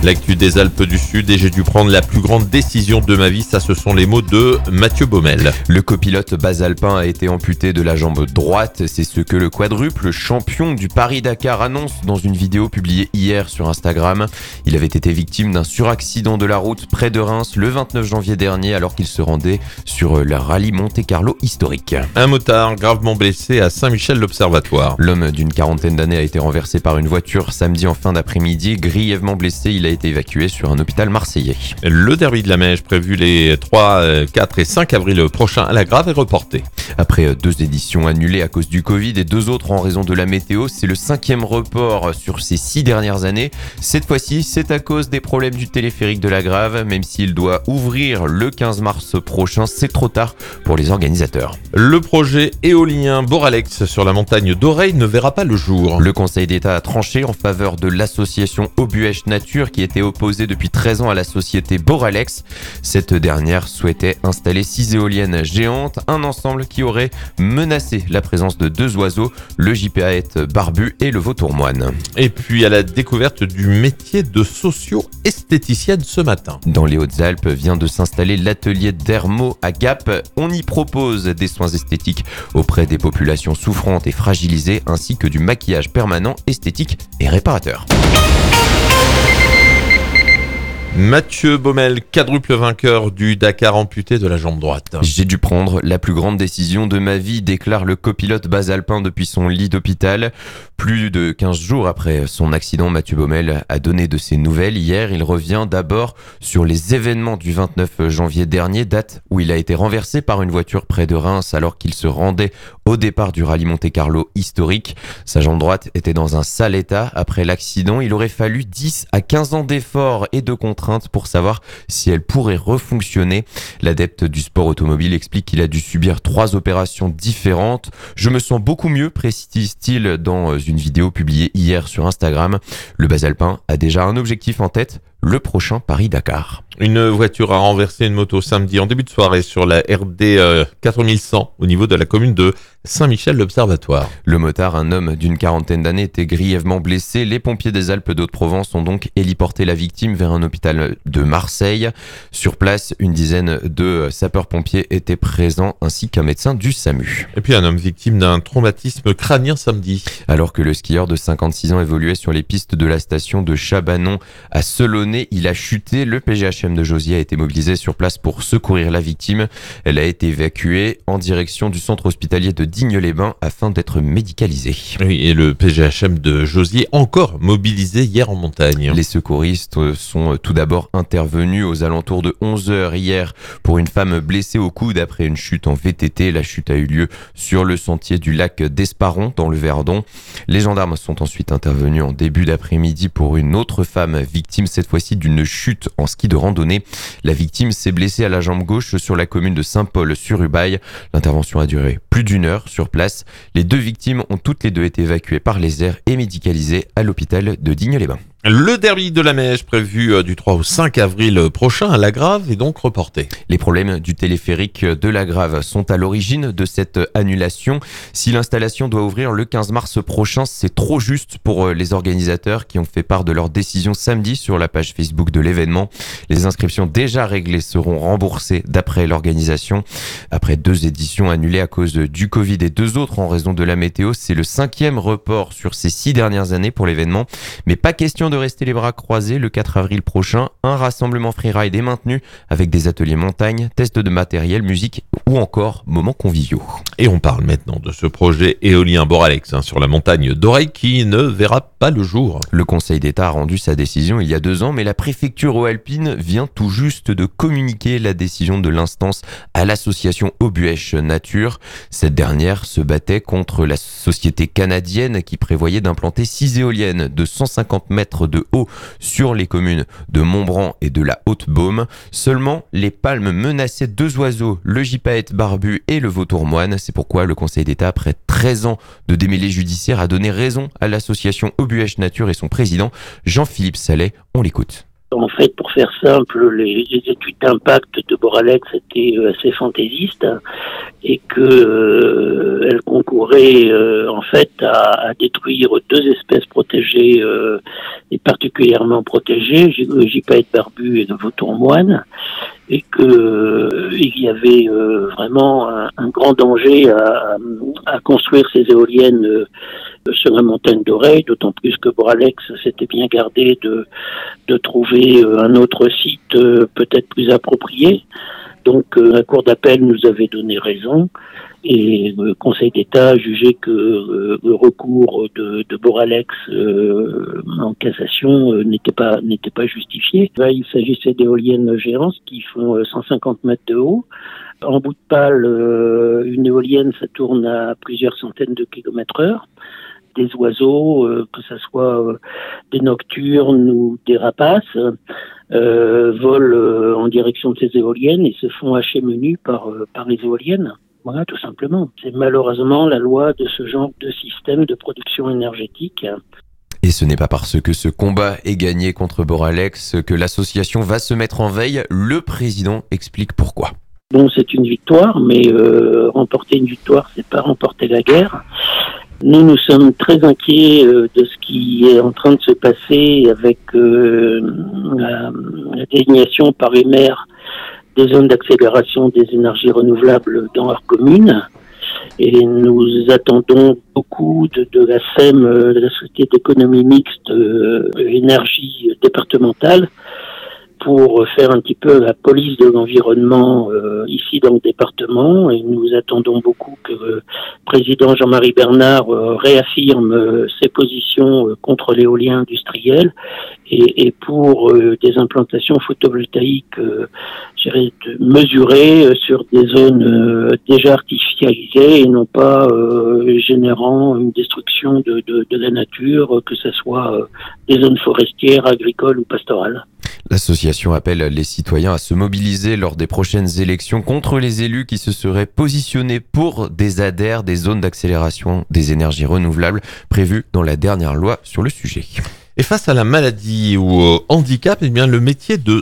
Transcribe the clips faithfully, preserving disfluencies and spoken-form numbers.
L'actu des Alpes du Sud et j'ai dû prendre la plus grande décision de ma vie, ça ce sont les mots de Mathieu Baumel. Le copilote basalpin a été amputé de la jambe droite, c'est ce que le quadruple champion du Paris-Dakar annonce dans une vidéo publiée hier sur Instagram. Il avait été victime d'un suraccident de la route près de Reims le vingt-neuf janvier dernier alors qu'il se rendait sur le rallye Monte-Carlo historique. Un motard gravement blessé à Saint-Michel-l'Observatoire. L'homme d'une quarantaine d'années a été renversé par une voiture samedi en fin d'après-midi. Grièvement blessé, il a été évacué sur un hôpital marseillais. Le derby de la Mèche prévu les trois, quatre et cinq avril prochains à la Grave est reporté. Après deux éditions annulées à cause du Covid et deux autres en raison de la météo, c'est le cinquième report sur ces six dernières années. Cette fois-ci, c'est à cause des problèmes du téléphérique de la Grave. Même s'il doit ouvrir le quinze mars prochain, c'est trop tard pour les organisateurs. Le projet éolien Boralex sur la montagne d'Oreille ne verra pas le jour. Le Conseil d'État a tranché en faveur de l'association Aubuèche Nature qui était opposée depuis treize ans à la société Boralex. Cette dernière souhaitait installer six éoliennes géantes, un ensemble qui aurait menacé la présence de deux oiseaux, le gypaète barbu et le vautour moine. Et puis à la découverte du métier de socio-esthéticienne ce matin. Dans les Hautes-Alpes vient de s'installer l'atelier Dermo à Gap. On y propose des soins esthétiques auprès des populations souffrantes et fragilisées ainsi que du maquillage permanent, esthétique et réparateur. Mathieu Baumel, quadruple vainqueur du Dakar amputé de la jambe droite. J'ai dû prendre la plus grande décision de ma vie, déclare le copilote basalpin depuis son lit d'hôpital. Plus de quinze jours après son accident, Mathieu Baumel a donné de ses nouvelles. Hier, il revient d'abord sur les événements du vingt-neuf janvier dernier, date où il a été renversé par une voiture près de Reims alors qu'il se rendait au départ du rallye Monte-Carlo historique. Sa jambe droite était dans un sale état. Après l'accident, il aurait fallu dix à quinze ans d'efforts et de contraintes pour savoir si elle pourrait refonctionner. L'adepte du sport automobile explique qu'il a dû subir trois opérations différentes. Je me sens beaucoup mieux, précise-t-il dans une vidéo publiée hier sur Instagram. Le basalpin a déjà un objectif en tête, le prochain Paris-Dakar. Une voiture a renversé une moto samedi en début de soirée sur la R D euh, quatre mille cent au niveau de la commune de Saint-Michel-l'Observatoire. Le motard, un homme d'une quarantaine d'années, était grièvement blessé. Les pompiers des Alpes d'Haute-Provence ont donc héliporté la victime vers un hôpital de Marseille. Sur place, une dizaine de sapeurs-pompiers étaient présents ainsi qu'un médecin du SAMU. Et puis un homme victime d'un traumatisme crânien samedi. Alors que le skieur de cinquante-six ans évoluait sur les pistes de la station de Chabanon à Selaunay, il a chuté. Le P G H M de Jauziers a été mobilisé sur place pour secourir la victime. Elle a été évacuée en direction du centre hospitalier de Digne-les-Bains afin d'être médicalisée. Oui, et le P G H M de Jauziers encore mobilisé hier en montagne. Les secouristes sont tout d'abord intervenus aux alentours de onze heures hier pour une femme blessée au coude après une chute en V T T. La chute a eu lieu sur le sentier du lac d'Esparon dans le Verdon. Les gendarmes sont ensuite intervenus en début d'après-midi pour une autre femme victime, cette fois-ci d'une chute en ski de randonnée. La victime s'est blessée à la jambe gauche sur la commune de Saint-Paul-sur-Ubaye. L'intervention a duré plus d'une heure sur place. Les deux victimes ont toutes les deux été évacuées par les airs et médicalisées à l'hôpital de Digne-les-Bains. Le derby de la Mèche prévu du trois au cinq avril prochain à la Grave est donc reporté. Les problèmes du téléphérique de la Grave sont à l'origine de cette annulation. Si l'installation doit ouvrir le quinze mars prochain, c'est trop juste pour les organisateurs qui ont fait part de leur décision samedi sur la page Facebook de l'événement. Les inscriptions déjà réglées seront remboursées d'après l'organisation. Après deux éditions annulées à cause du Covid et deux autres en raison de la météo, c'est le cinquième report sur ces six dernières années pour l'événement. Mais pas question de de rester les bras croisés. Le quatre avril prochain, un rassemblement freeride est maintenu avec des ateliers montagne, tests de matériel, musique ou encore moments conviviaux. Et on parle maintenant de ce projet éolien Boralex hein, sur la montagne d'Oreille qui ne verra pas le jour. Le Conseil d'État a rendu sa décision il y a deux ans, mais la préfecture haut-alpine vient tout juste de communiquer la décision de l'instance à l'association Aubuèche Nature. Cette dernière se battait contre la société canadienne qui prévoyait d'implanter six éoliennes de cent cinquante mètres de haut sur les communes de Montbran et de la Haute-Baume. Seulement, les palmes menaçaient deux oiseaux, le gypaète barbu et le vautour moine. C'est pourquoi le Conseil d'État, après treize ans de démêlés judiciaires, a donné raison à l'association Aubuèche Nature et son président, Jean-Philippe Sallet. On l'écoute. En fait, pour faire simple, les, les études d'impact de Boralex étaient assez fantaisistes et que euh, elles concouraient euh, en fait à, à détruire deux espèces protégées euh, est particulièrement protégé, gypaète barbu et de vautour moine, et que euh, il y avait euh, vraiment un, un grand danger à, à construire ces éoliennes euh, sur la montagne d'Oreille, d'autant plus que Boralex s'était bien gardé de, de trouver euh, un autre site euh, peut-être plus approprié. Donc euh, la Cour d'appel nous avait donné raison et le Conseil d'État a jugé que euh, le recours de, de Boralex euh, en cassation euh, n'était pas n'était pas justifié. Là, il s'agissait d'éoliennes géantes qui font cent cinquante mètres de haut. En bout de pale, euh, une éolienne, ça tourne à plusieurs centaines de kilomètres heure. Des oiseaux, euh, que ce soit euh, des nocturnes ou des rapaces, euh, volent euh, en direction de ces éoliennes et se font hacher menu par, euh, par les éoliennes. Voilà, tout simplement. C'est malheureusement la loi de ce genre de système de production énergétique. Et ce n'est pas parce que ce combat est gagné contre Boralex que l'association va se mettre en veille. Le président explique pourquoi. Bon, c'est une victoire, mais euh, remporter une victoire, c'est pas remporter la guerre. Nous, nous sommes très inquiets euh, de ce qui est en train de se passer avec euh, la, la désignation par les maires des zones d'accélération des énergies renouvelables dans leur commune. Et nous attendons beaucoup de, de la S E M, de la Société d'économie mixte euh, énergie départementale, pour faire un petit peu la police de l'environnement euh, ici dans le département. Et nous attendons beaucoup que le président Jean-Marie Bernard euh, réaffirme euh, ses positions euh, contre l'éolien industriel et, et pour euh, des implantations photovoltaïques euh, je dirais, mesurées euh, sur des zones euh, déjà artificialisées et non pas euh, générant une destruction de, de, de la nature, que ce soit euh, des zones forestières, agricoles ou pastorales. L'association appelle les citoyens à se mobiliser lors des prochaines élections contre les élus qui se seraient positionnés pour des A D E R, des zones d'accélération des énergies renouvelables, prévues dans la dernière loi sur le sujet. Et face à la maladie ou au handicap, eh bien, le métier de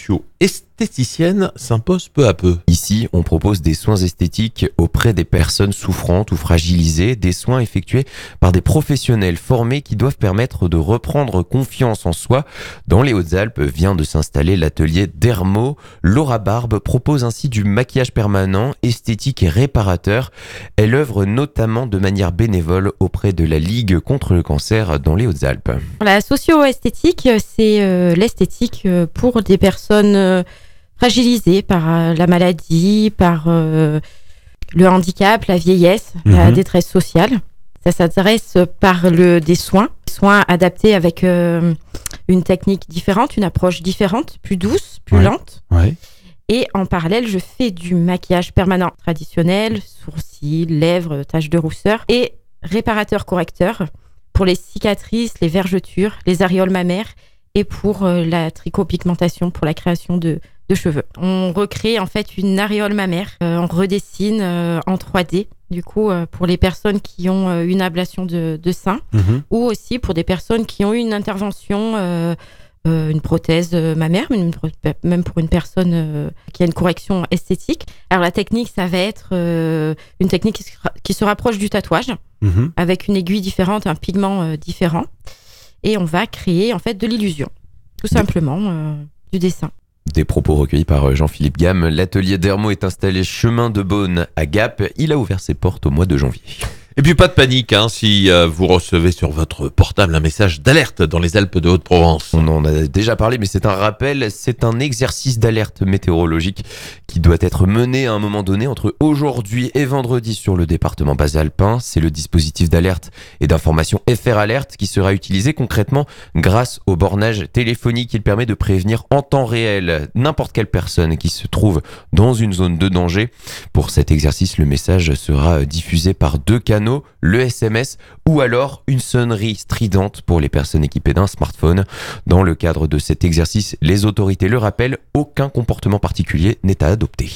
socio-esthéticienne s'impose peu à peu. Ici, on propose des soins esthétiques auprès des personnes souffrantes ou fragilisées, des soins effectués par des professionnels formés qui doivent permettre de reprendre confiance en soi. Dans les Hautes-Alpes vient de s'installer l'atelier Dermo. Laura Barbe propose ainsi du maquillage permanent, esthétique et réparateur. Elle œuvre notamment de manière bénévole auprès de la Ligue contre le cancer dans les Hautes-Alpes. La socio-esthétique, c'est euh, l'esthétique pour des personnes euh, fragilisées par euh, la maladie, par euh, le handicap, la vieillesse, mmh. la détresse sociale. Ça s'adresse par le, des soins, soins adaptés avec euh, une technique différente, une approche différente, plus douce, plus ouais. lente. Ouais. Et en parallèle, je fais du maquillage permanent traditionnel, sourcils, lèvres, taches de rousseur et réparateur correcteur pour les cicatrices, les vergetures, les aréoles mammaires et pour euh, la trichopigmentation, pour la création de, de cheveux. On recrée en fait une aréole mammaire, euh, on redessine euh, en trois D, du coup euh, pour les personnes qui ont euh, une ablation de, de sein mmh. ou aussi pour des personnes qui ont eu une intervention, euh, euh, une prothèse euh, mammaire, une, même pour une personne euh, qui a une correction esthétique. Alors la technique, ça va être euh, une technique qui se, qui se rapproche du tatouage. Mmh. Avec une aiguille différente, un pigment euh, différent, et on va créer en fait de l'illusion, tout simplement euh, du dessin. Des propos recueillis par Jean-Philippe Gamme. L'atelier Dermo est installé chemin de Beaune à Gap. Il a ouvert ses portes au mois de janvier. Et puis pas de panique hein, si euh, vous recevez sur votre portable un message d'alerte dans les Alpes de Haute-Provence. On en a déjà parlé, mais c'est un rappel, c'est un exercice d'alerte météorologique qui doit être mené à un moment donné entre aujourd'hui et vendredi sur le département basalpin. C'est le dispositif d'alerte et d'information F R Alert qui sera utilisé concrètement grâce au bornage téléphonique. Il permet de prévenir en temps réel n'importe quelle personne qui se trouve dans une zone de danger. Pour cet exercice, le message sera diffusé par deux canaux, le S M S ou alors une sonnerie stridente pour les personnes équipées d'un smartphone. Dans le cadre de cet exercice, les autorités le rappellent, aucun comportement particulier n'est à adopter.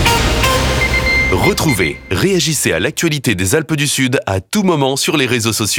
Retrouvez, réagissez à l'actualité des Alpes du Sud à tout moment sur les réseaux sociaux.